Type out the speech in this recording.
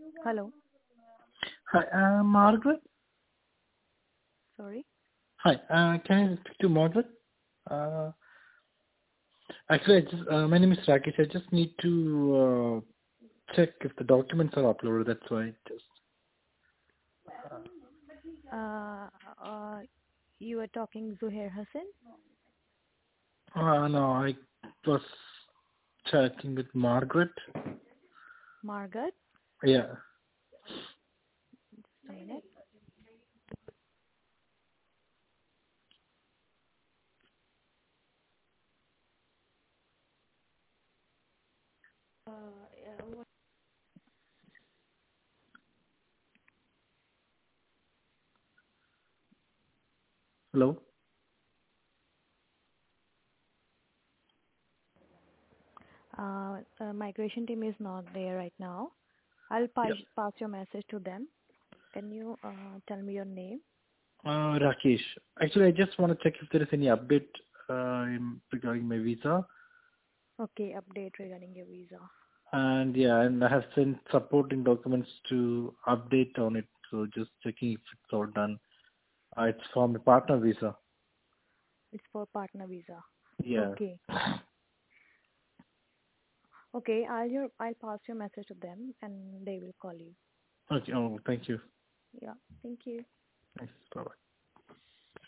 Hello. Hi, Margaret. Sorry. Hi, can I speak to Margaret? Uh, Actually, my name is Rakesh. I just need to check if the documents are uploaded. That's why. Uh, Uh, uh, you are talking Zuhair Hassan? no, I was chatting with Margaret. Margaret? Yeah. Just a minute. Yeah, Hello. migration team is not there right now. I'll Yeah. pass your message to them. Can you tell me your name? Rakesh. Actually, I just want to check if there is any update regarding my visa. Okay, update regarding your visa. And yeah, and I have sent supporting documents to update on it. So just checking if it's all done. It's for my partner visa. It's for partner visa. Yeah. Okay. Okay, I'll pass your message to them and they will call you. Okay. Oh, thank you. Yeah. Thank you. Thanks. Bye-bye.